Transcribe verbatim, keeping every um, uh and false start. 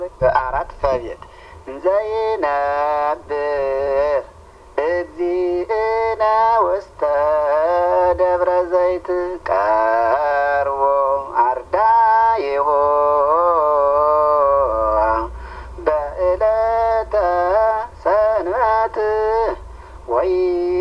አራት ፈቤት እንዘይነብር እግዚእነ ውስተ ደብረ ዘይት ቀርቦ አርዳኢሁ በዕለተ ሰንበት ወይ